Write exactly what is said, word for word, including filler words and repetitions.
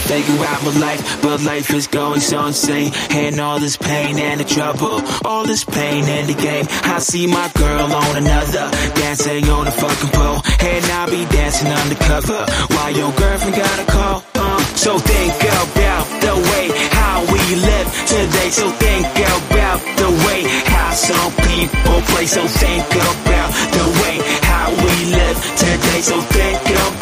take you out my life, but life is going so insane. And all this pain and the trouble, all this pain and the game. I see my girl on another, dancing on the fucking pole, and I'll be dancing undercover while your girlfriend got a call. Uh, so think about the way how we live today. So think about the way how some people play. So think about the way how we live today. So think about